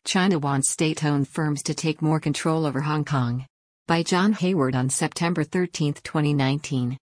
China wants state-owned firms to take more control over Hong Kong. By John Hayward on September 13, 2019.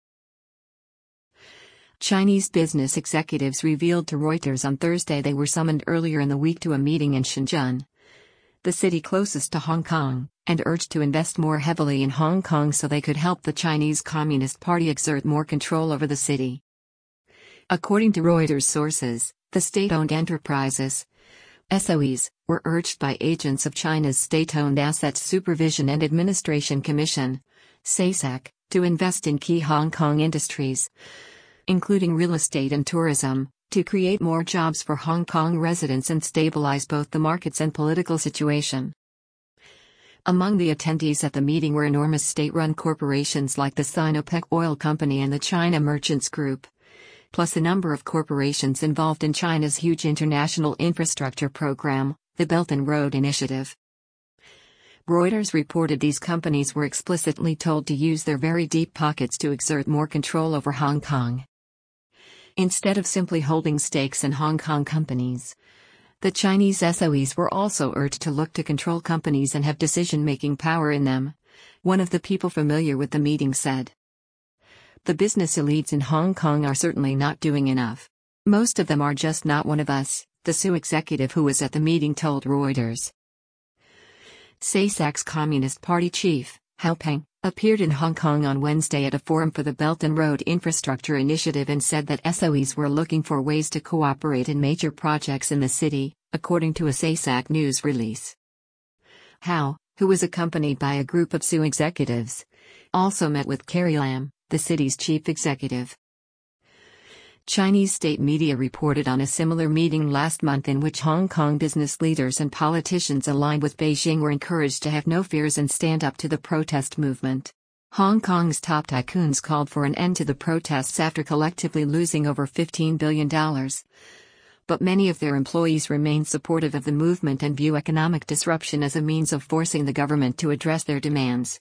Chinese business executives revealed to Reuters on Thursday they were summoned earlier in the week to a meeting in Shenzhen, the city closest to Hong Kong, and urged to invest more heavily in Hong Kong so they could help the Chinese Communist Party exert more control over the city. According to Reuters sources, the state-owned enterprises, SOEs, were urged by agents of China's State-Owned Assets Supervision and Administration Commission, SASAC, to invest in key Hong Kong industries, including real estate and tourism, to create more jobs for Hong Kong residents and stabilize both the markets and political situation. Among the attendees at the meeting were enormous state-run corporations like the Sinopec Oil Company and the China Merchants Group, plus a number of corporations involved in China's huge international infrastructure program, the Belt and Road Initiative. Reuters reported these companies were explicitly told to use their very deep pockets to exert more control over Hong Kong. Instead of simply holding stakes in Hong Kong companies, the Chinese SOEs were also urged to look to control companies and have decision-making power in them, one of the people familiar with the meeting said. The business elites in Hong Kong are certainly not doing enough. Most of them are just not one of us, the SOE executive who was at the meeting told Reuters. SASAC's Communist Party chief, Hao Peng, appeared in Hong Kong on Wednesday at a forum for the Belt and Road Infrastructure Initiative and said that SOEs were looking for ways to cooperate in major projects in the city, according to a SASAC news release. Hao, who was accompanied by a group of SOE executives, also met with Carrie Lam, the city's chief executive. Chinese state media reported on a similar meeting last month in which Hong Kong business leaders and politicians aligned with Beijing were encouraged to have no fears and stand up to the protest movement. Hong Kong's top tycoons called for an end to the protests after collectively losing over $15 billion. But many of their employees remain supportive of the movement and view economic disruption as a means of forcing the government to address their demands.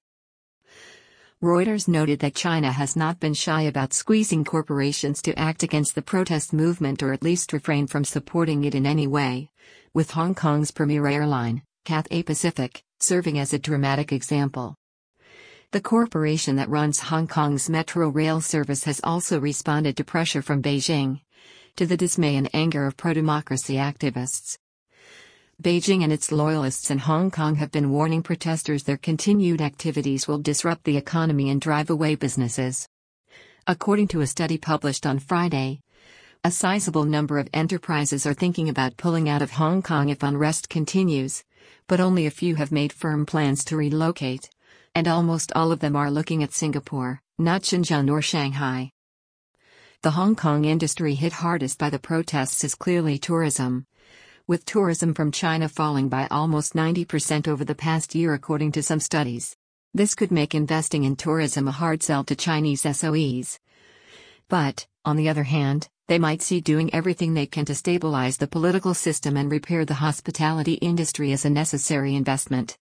Reuters noted that China has not been shy about squeezing corporations to act against the protest movement or at least refrain from supporting it in any way, with Hong Kong's premier airline, Cathay Pacific, serving as a dramatic example. The corporation that runs Hong Kong's metro rail service has also responded to pressure from Beijing, to the dismay and anger of pro-democracy activists. Beijing and its loyalists in Hong Kong have been warning protesters their continued activities will disrupt the economy and drive away businesses. According to a study published on Friday, a sizable number of enterprises are thinking about pulling out of Hong Kong if unrest continues, but only a few have made firm plans to relocate, and almost all of them are looking at Singapore, not Shenzhen or Shanghai. The Hong Kong industry hit hardest by the protests is clearly tourism, with tourism from China falling by almost 90% over the past year according to some studies. This could make investing in tourism a hard sell to Chinese SOEs. But, on the other hand, they might see doing everything they can to stabilize the political system and repair the hospitality industry as a necessary investment.